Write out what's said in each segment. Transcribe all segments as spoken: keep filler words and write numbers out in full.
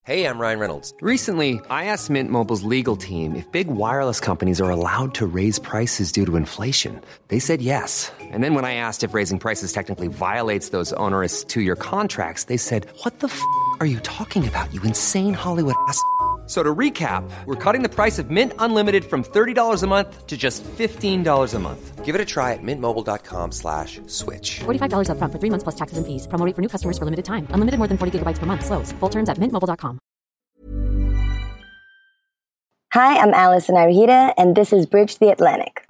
Hey, I'm Ryan Reynolds. Recently, I asked Mint Mobile's legal team if big wireless companies are allowed to raise prices due to inflation. They said yes. And then when I asked if raising prices technically violates those onerous two-year contracts, they said, what the f*** are you talking about, you insane Hollywood ass f- So to recap, we're cutting the price of Mint Unlimited from thirty dollars a month to just fifteen dollars a month. Give it a try at mintmobile.com slash switch. forty-five dollars up front for three months plus taxes and fees. Promo rate for new customers for limited time. Unlimited more than forty gigabytes per month. Slows full terms at mint mobile dot com. Hi, I'm Allison Arihita, and this is Bridge the Atlantic.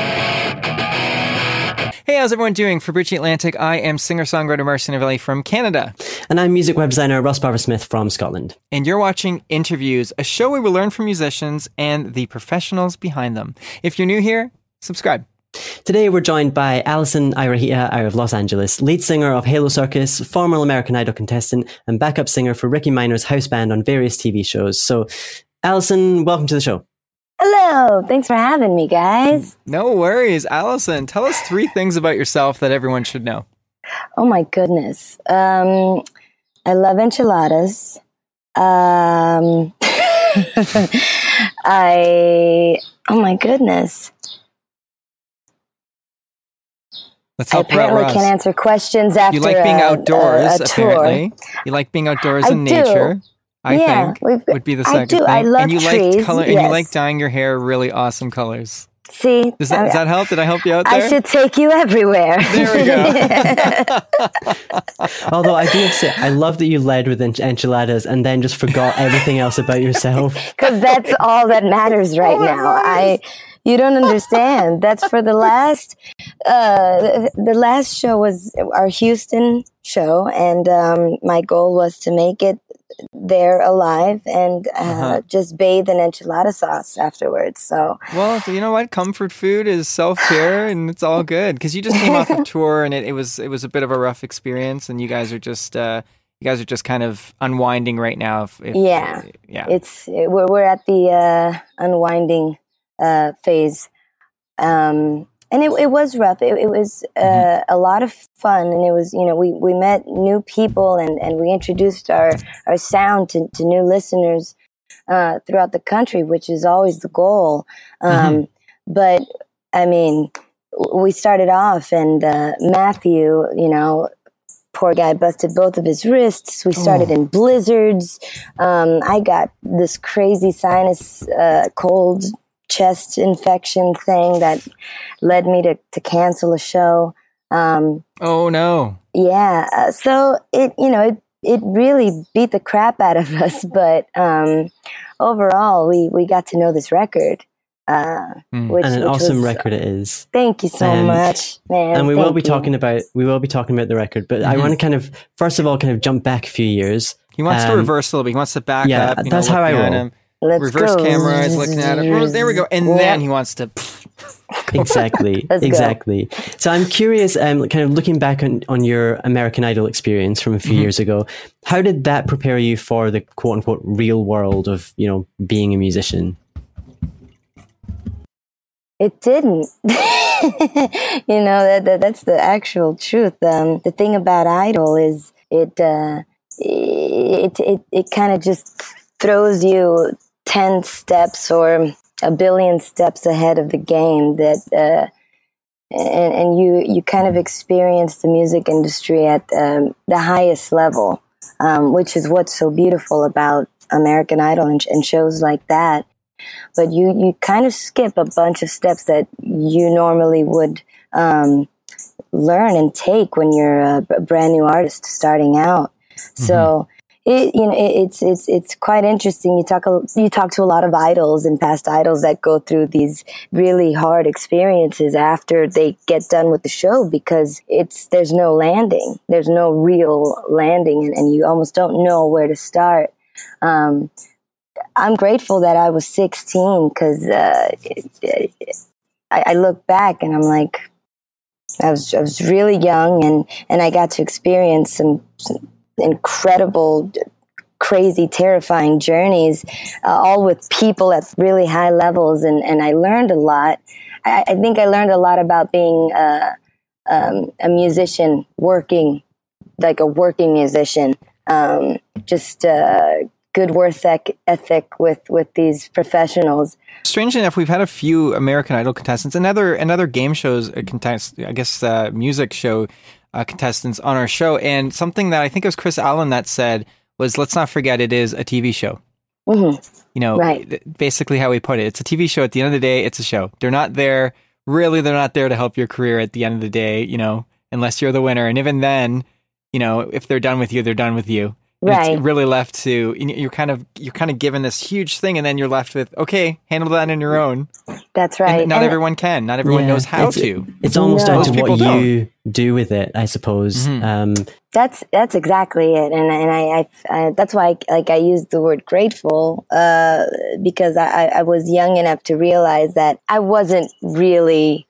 Hey, how's everyone doing? For Bridge the Atlantic, I am singer-songwriter Marcin Novelli from Canada. And I'm music web designer Ross Barber-Smith from Scotland. And you're watching Interviews, a show where we learn from musicians and the professionals behind them. If you're new here, subscribe. Today we're joined by Allison Arihita out of Los Angeles, lead singer of Halo Circus, former American Idol contestant, and backup singer for Ricky Minor's house band on various T V shows. So, Allison, welcome to the show. Hello, thanks for having me, guys. No worries. Allison, tell us three things about yourself that everyone should know. Oh my goodness. Um, I love enchiladas. Um, I, oh my goodness. Let's I help her out, apparently Ross. can't answer questions after You like being a, outdoors, a, a tour. apparently. You like being outdoors I in do. nature. I Yeah, think we've- would be the I second do. thing. I love and you trees, like color, and yes. you like dyeing your hair really awesome colors. See? Does that, I, does that help? Did I help you out there? I should take you everywhere. There we go. Although I do have to say, I love that you led with ench- enchiladas and then just forgot everything else about yourself. Because that's all that matters right Oh, now. I, you don't understand. That's for the last, uh, the, the last show was our Houston show, and um, my goal was to make it there alive and uh, Uh-huh. just bathe in enchilada sauce afterwards. So Well, you know what? Comfort food is self-care, and it's all good. Because you just came off a tour, and it, it was it was a bit of a rough experience, and you guys are just uh, you guys are just kind of unwinding right now. If, if, Yeah. uh, yeah. it's we're we're at the uh, unwinding uh, phase. Um, And it, it was rough. It, it was uh, mm-hmm. a lot of fun, and it was, you know, we, we met new people, and, and we introduced our, our sound to, to new listeners uh, throughout the country, which is always the goal. Um, mm-hmm. But I mean, we started off, and uh, Matthew, you know, poor guy busted both of his wrists. We started oh. in blizzards. Um, I got this crazy sinus uh, cold. chest infection thing that led me to, to cancel a show. Um, oh no. Yeah. Uh, so it, you know, it, it really beat the crap out of us, but, um, overall we, we got to know this record, uh, mm. which, and an which awesome was, record it is. Thank you so um, much, man. And we thank will be you. talking about, we will be talking about the record, but mm-hmm. I want to kind of, first of all, kind of jump back a few years. He wants um, to reverse a little bit. He wants to back yeah, up. You that's know, how I roll. Him. Let's Reverse go. camera is looking at it. Oh, there we go. And yeah. then he wants to. Exactly. Let's exactly. Go. So I'm curious, um, kind of looking back on, on your American Idol experience from a few mm-hmm. years ago, how did that prepare you for the quote unquote real world of, you know, being a musician? It didn't. you know, that, that that's the actual truth. Um, the thing about Idol is it, uh, it, it, it kind of just throws you ten steps or a billion steps ahead of the game that, uh, and, and you, you kind of experience the music industry at um, the highest level, um, which is what's so beautiful about American Idol and, and shows like that. But you, you kind of skip a bunch of steps that you normally would um, learn and take when you're a brand new artist starting out. Mm-hmm. So it, you know, it, it's it's it's quite interesting. You talk you talk to a lot of idols and past idols that go through these really hard experiences after they get done with the show, because it's there's no landing, there's no real landing, and, and you almost don't know where to start. Um, I'm grateful that I was sixteen, because uh, I, I look back and I'm like, I was I was really young, and, and I got to experience some, some incredible, crazy, terrifying journeys, uh, all with people at really high levels, and, and I learned a lot. I, I think I learned a lot about being uh, um, a musician, working like a working musician, um, just. Uh, good work ethic with, with these professionals. Strangely enough, we've had a few American Idol contestants and other, and other game shows, uh, contest, I guess uh, music show uh, contestants on our show. And something that I think it was Chris Allen that said was, let's not forget it is a T V show. Mm-hmm. You know, right. basically how we put it. It's a T V show. At the end of the day, it's a show. They're not there, really, they're not there to help your career at the end of the day, you know, unless you're the winner. And even then, you know, if they're done with you, they're done with you. Right. It's really left to, you're kind of, you're kind of given this huge thing, and then you're left with, okay, handle that on your own. That's right. And not and everyone can. Not everyone yeah, knows how it's, to. It's almost No. down to Most what people you do with it, I suppose. Mm-hmm. Um, That's that's exactly it, and and I, I, I that's why I, like I used the word grateful uh, because I, I was young enough to realize that I wasn't really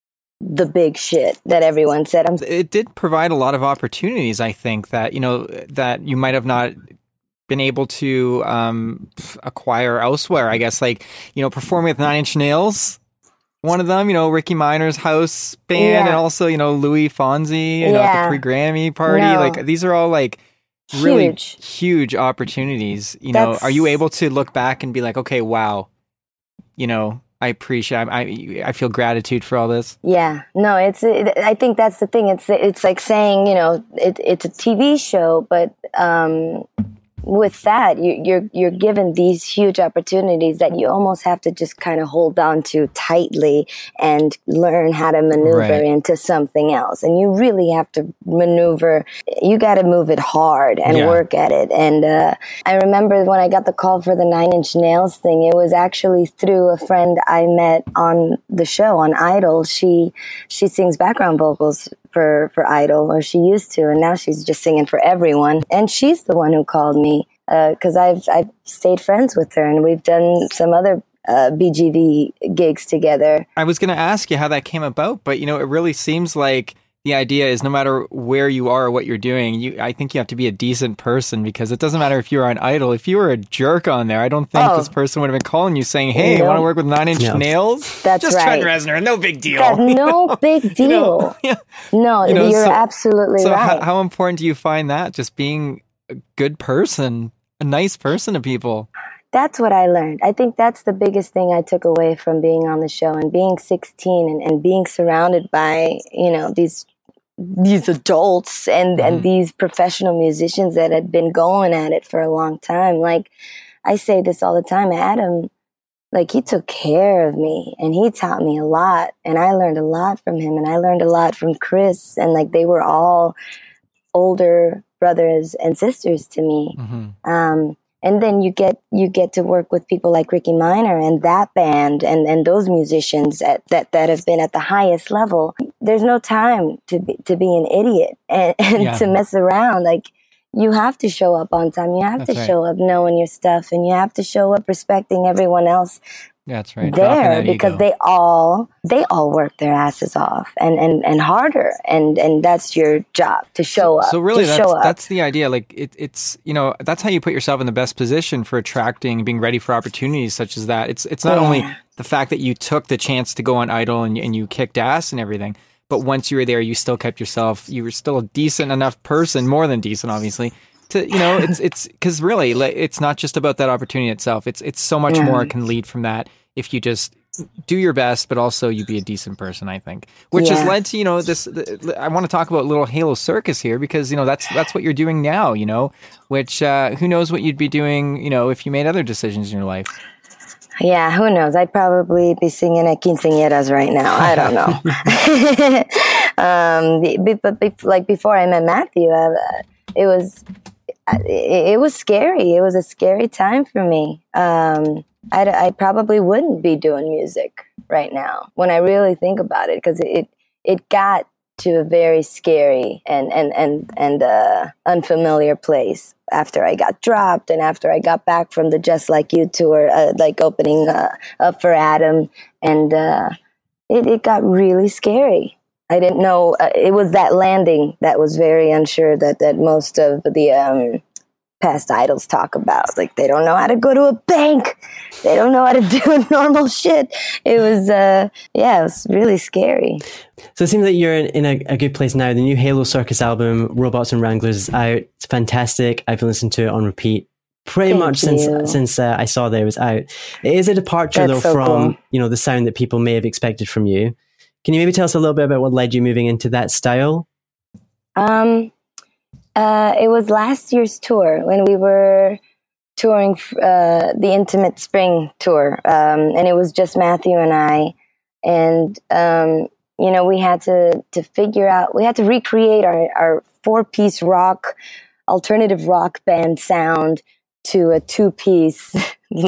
the big shit that everyone said. I'm, It did provide a lot of opportunities, I think, that, you know, that you might have not been able to um, acquire elsewhere, I guess, like, you know, performing with Nine Inch Nails. One of them, you know, Ricky Minor's house band, Yeah. and also, you know, Louis Fonzi, you know, Yeah. at the pre-Grammy party. No. Like, these are all like really Huge. huge opportunities. You know, That's- are you able to look back and be like, okay, wow, you know, I appreciate, I, I feel gratitude for all this. Yeah, no, it's. It, I think that's the thing. It's it's like saying, you know, it, it's a T V show, but um, with that, you, you're you're given these huge opportunities that you almost have to just kind of hold on to tightly and learn how to maneuver Right. into something else. And you really have to maneuver. You got to move it hard and Yeah. work at it. And uh, I remember when I got the call for the Nine Inch Nails thing, it was actually through a friend I met on the show on Idol. She she sings background vocals for for Idol, or she used to, and now she's just singing for everyone. And she's the one who called me because uh, I've I've stayed friends with her, and we've done some other uh, B G V gigs together. I was going to ask you how that came about, but, you know, it really seems like the idea is no matter where you are or what you're doing, you I think you have to be a decent person, because it doesn't matter if you're on Idol. If you were a jerk on there, I don't think Oh. this person would have been calling you saying, hey, No. want to work with Nine Inch No. Nails? That's Just right. Trent Reznor, no big deal. That, no big deal. You know? Yeah. No, You know, you're so- absolutely So right. how, how important do you find that? Just being a good person, a nice person to people. That's what I learned. I think that's the biggest thing I took away from being on the show and being sixteen and, and being surrounded by, you know, these these adults and, Mhm. and these professional musicians that had been going at it for a long time. Like, I say this all the time, Adam, like, he took care of me and he taught me a lot, and I learned a lot from him, and I learned a lot from Chris, and like, they were all older brothers and sisters to me. Mm-hmm. Um, and then you get you get to work with people like Ricky Minor and that band and, and those musicians at, that that have been at the highest level. There's no time to be, to be an idiot and, and Yeah. to mess around. Like, you have to show up on time. You have That's to right. show up knowing your stuff, and you have to show up respecting everyone else That's right. Dropping there, that because ego. they all they all work their asses off and, and, and harder, and, and that's your job, to show up. So really, to that's, show up. that's the idea. Like it, it's, you know, that's how you put yourself in the best position for attracting, being ready for opportunities such as that. It's it's not Yeah. only the fact that you took the chance to go on Idol and, and you kicked ass and everything, but once you were there, you still kept yourself, you were still a decent enough person, more than decent, obviously, to, you know, it's, it's, because really, like, it's not just about that opportunity itself. It's, it's so much Yeah. more can lead from that if you just do your best, but also you be a decent person, I think, which has Yeah. led to, you know, this, the, I want to talk about Little Halo Circus here, because, you know, that's, that's what you're doing now, you know, which, uh, who knows what you'd be doing, you know, if you made other decisions in your life. Yeah, who knows? I'd probably be singing at quinceañeras right now. I don't know. um, be- but be- like before I met Matthew, uh, it was it, it was scary. It was a scary time for me. Um, I I probably wouldn't be doing music right now when I really think about it, because it it got to a very scary and and and and uh, unfamiliar place after I got dropped and after I got back from the Just Like You tour, uh, like opening uh, up for Adam, and uh, it it got really scary. I didn't know uh, it was that landing that was very unsure that that most of the um, past idols talk about. Like, they don't know how to go to a bank. They don't know how to do normal shit. It was, uh, yeah, it was really scary. So it seems that you're in, in a, a good place now. The new Halo Circus album, Robots and Wranglers, is out. It's fantastic. I've been listening to it on repeat pretty Thank much you. since since uh, I saw that it was out. It is a departure, That's though, so from cool. you know the sound that people may have expected from you. Can you maybe tell us a little bit about what led you moving into that style? Um, uh, it was last year's tour when we were touring uh, the Intimate Spring tour, um, and it was just Matthew and I. And um, you know, we had to to figure out, we had to recreate our our four piece rock, alternative rock band sound to a two piece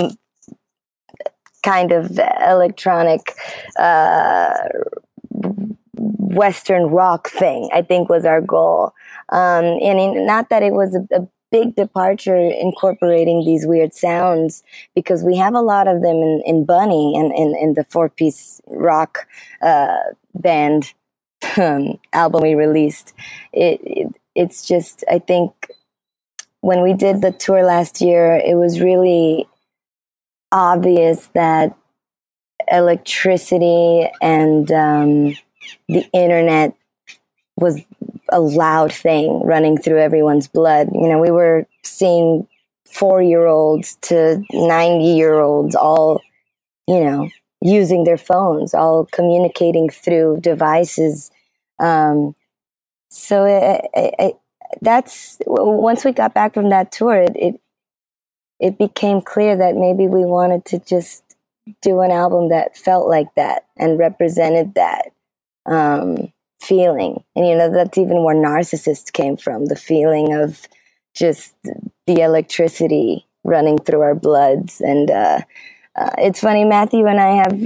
kind of electronic uh, Western rock thing, I think was our goal. Um, and in, not that it was a, a big departure incorporating these weird sounds, because we have a lot of them in, in Bunny and in, in the four-piece rock uh, band um, album we released. It, it It's just, I think, when we did the tour last year, it was really obvious that electricity and um, the internet was a loud thing running through everyone's blood. You know, we were seeing four-year-olds to ninety-year-olds all, you know, using their phones, all communicating through devices. Um, so it, it, it, that's, once we got back from that tour, it, it it became clear that maybe we wanted to just do an album that felt like that and represented that um, feeling. And, you know, that's even where Narcissist came from, the feeling of just the electricity running through our bloods. And uh, uh, it's funny, Matthew and I have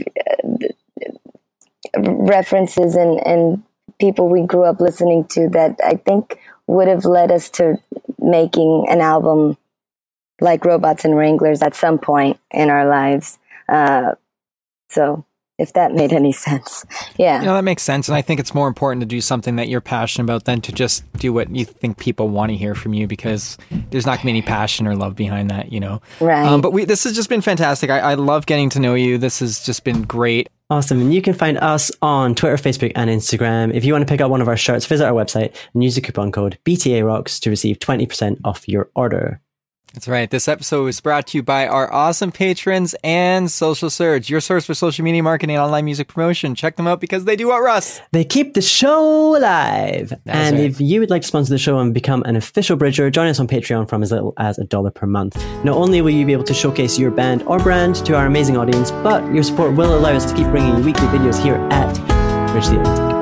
uh, references and, and people we grew up listening to that I think would have led us to making an album like Robots and Wranglers at some point in our lives. Uh, so if that made any sense. Yeah. You know, that makes sense. And I think it's more important to do something that you're passionate about than to just do what you think people want to hear from you, because there's not going to be any passion or love behind that, you know? Right. Um, but we, this has just been fantastic. I, I love getting to know you. This has just been great. Awesome. And you can find us on Twitter, Facebook, and Instagram. If you want to pick up one of our shirts, visit our website and use the coupon code B T A Rocks to receive twenty percent off your order. That's right. This episode was brought to you by our awesome patrons and Social Surge, your source for social media marketing and online music promotion. Check them out because they do what, Russ? They keep the show alive. That's and right. if you would like to sponsor the show and become an official Bridger, join us on Patreon from as little as a dollar per month. Not only will you be able to showcase your band or brand to our amazing audience, but your support will allow us to keep bringing you weekly videos here at Bridge the Atlantic.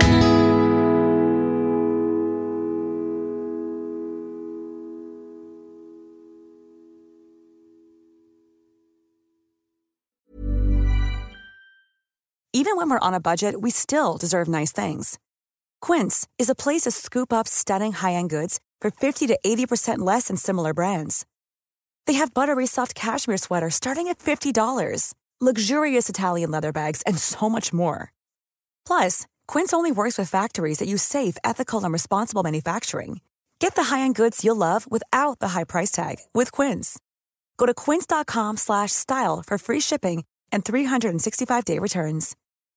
Even when we're on a budget, we still deserve nice things. Quince is a place to scoop up stunning high-end goods for fifty to eighty percent less than similar brands. They have buttery soft cashmere sweaters starting at fifty dollars, luxurious Italian leather bags, and so much more. Plus, Quince only works with factories that use safe, ethical, and responsible manufacturing. Get the high-end goods you'll love without the high price tag with Quince. Go to quince.com slash style for free shipping and three sixty-five day returns.